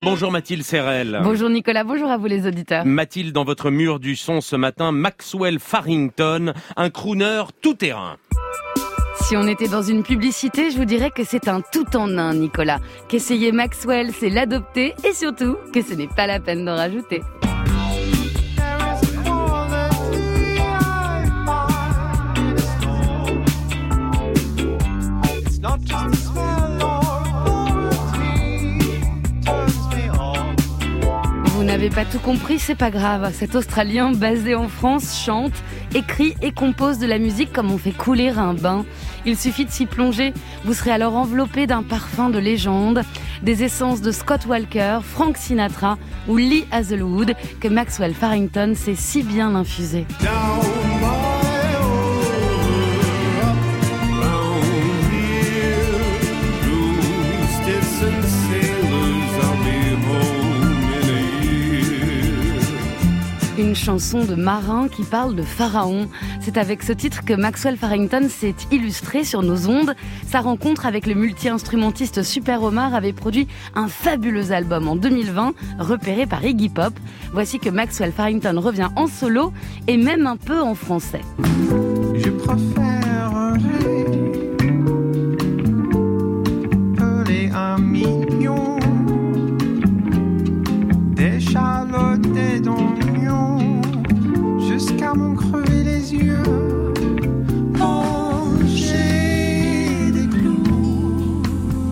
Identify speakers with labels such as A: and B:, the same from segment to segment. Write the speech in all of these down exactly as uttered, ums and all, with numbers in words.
A: Bonjour Mathilde Serrel.
B: Bonjour Nicolas, bonjour à vous les auditeurs.
A: Mathilde, dans votre mur du son ce matin, Maxwell Farrington, un crooner tout-terrain.
B: Si on était dans une publicité, je vous dirais que c'est un tout en un, Nicolas. Qu'essayer Maxwell, c'est l'adopter et surtout que ce n'est pas la peine d'en rajouter. Vous n'avez pas tout compris, c'est pas grave. Cet Australien basé en France chante, écrit et compose de la musique comme on fait couler un bain. Il suffit de s'y plonger. Vous serez alors enveloppé d'un parfum de légende, des essences de Scott Walker, Frank Sinatra ou Lee Hazelwood que Maxwell Farrington sait si bien infuser. Une chanson de marin qui parle de pharaon. C'est avec ce titre que Maxwell Farrington s'est illustré sur nos ondes. Sa rencontre avec le multi-instrumentiste Super Omar avait produit un fabuleux album en deux mille vingt, repéré par Iggy Pop. Voici que Maxwell Farrington revient en solo et même un peu en français.
C: Je préfère un pelé un mignon, d'échalotes et d'oignons, jusqu'à m'en crever les yeux. Manger des clous,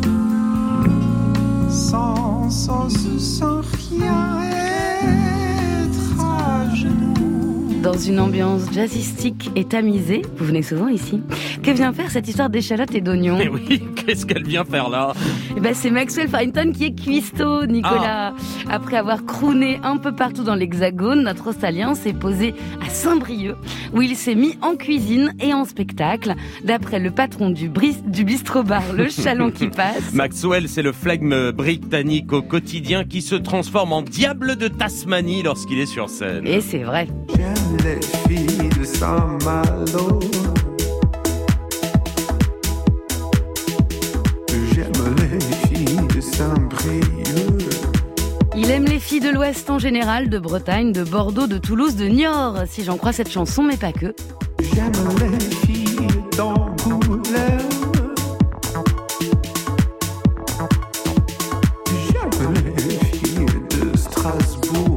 C: sans sauce, sans rien, être à genoux.
B: Dans une ambiance jazzistique et tamisée, vous venez souvent ici. Que vient faire cette histoire d'échalotes et d'oignons ?
A: Mais oui, qu'est-ce qu'elle vient faire là ?
B: Eh ben, c'est Maxwell Farrington qui est cuistot, Nicolas. Ah. Après avoir crooné un peu partout dans l'Hexagone, notre Australien s'est posé à Saint-Brieuc, où il s'est mis en cuisine et en spectacle. D'après le patron du, bris- du bistrot-bar Le Chaland qui passe.
A: Maxwell, c'est le flegme britannique au quotidien qui se transforme en diable de Tasmanie lorsqu'il est sur scène.
B: Et c'est vrai.
C: J'aime les filles de Saint-Malo. J'aime les filles de Saint-Brieuc.
B: Il aime les filles de l'Ouest en général, de Bretagne, de Bordeaux, de Toulouse, de Niort, si j'en crois cette chanson, mais pas que.
C: J'aime les filles d'Angoulême. J'aime les filles de Strasbourg.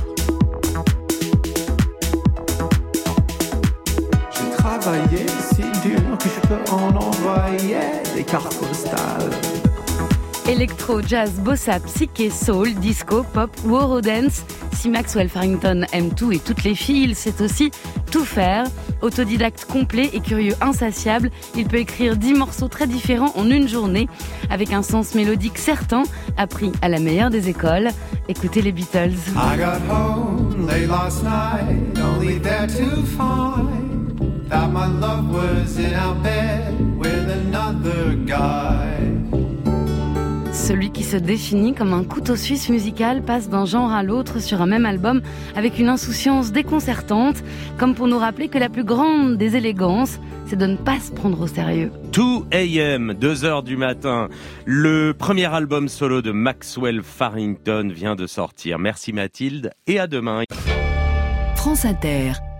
C: J'ai travaillé si dur que je peux en envoyer des cartes postales.
B: Électro, jazz, bossa, psyché, soul, disco, pop ou eurodance. Si Maxwell Farrington aime tout et toutes les filles, il sait aussi tout faire. Autodidacte complet et curieux insatiable, il peut écrire dix morceaux très différents en une journée, avec un sens mélodique certain, appris à la meilleure des écoles. Écoutez les Beatles.
C: I got home late last night, only there to find that my love was in our bed with another guy.
B: Celui qui se définit comme un couteau suisse musical passe d'un genre à l'autre sur un même album avec une insouciance déconcertante, comme pour nous rappeler que la plus grande des élégances, c'est de ne pas se prendre au sérieux.
A: deux a m, deux heures du matin. Le premier album solo de Maxwell Farrington vient de sortir. Merci Mathilde et à demain.
D: France Inter.